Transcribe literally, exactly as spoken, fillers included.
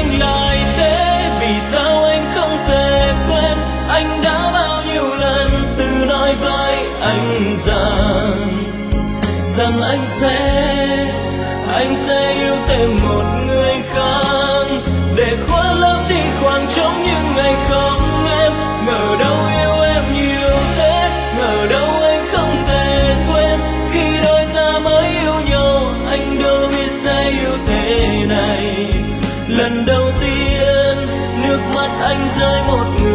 anh lại thế? Vì sao anh không thể quên? Anh đã bao nhiêu lần tự nói với anh rằng rằng anh sẽ anh sẽ yêu thêm một người khác để khóa lấp đi khoảng trống những ngày không em. Ngờ đâu yêu em nhiều thế, ngờ đâu anh không thể quên. Khi đôi ta mới yêu nhau, anh đâu biết sẽ yêu thế này. Lần đầu tiên nước mắt anh rơi một người